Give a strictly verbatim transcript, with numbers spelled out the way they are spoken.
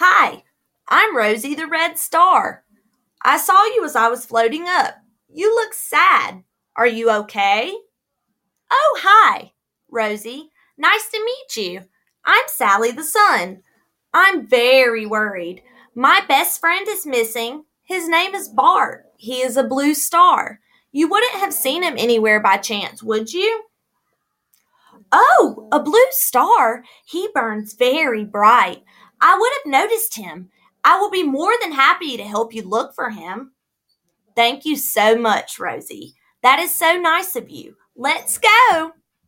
Hi, I'm Rosie the Red Star. I saw you as I was floating up. You look sad. Are you okay? Oh, hi, Rosie. Nice to meet you. I'm Sally the Sun. I'm very worried. My best friend is missing. His name is Bart. He is a blue star. You wouldn't have seen him anywhere by chance, would you? Oh, a blue star. He burns very bright. I would have noticed him. I will be more than happy to help you look for him. Thank you so much, Rosie. That is so nice of you. Let's go.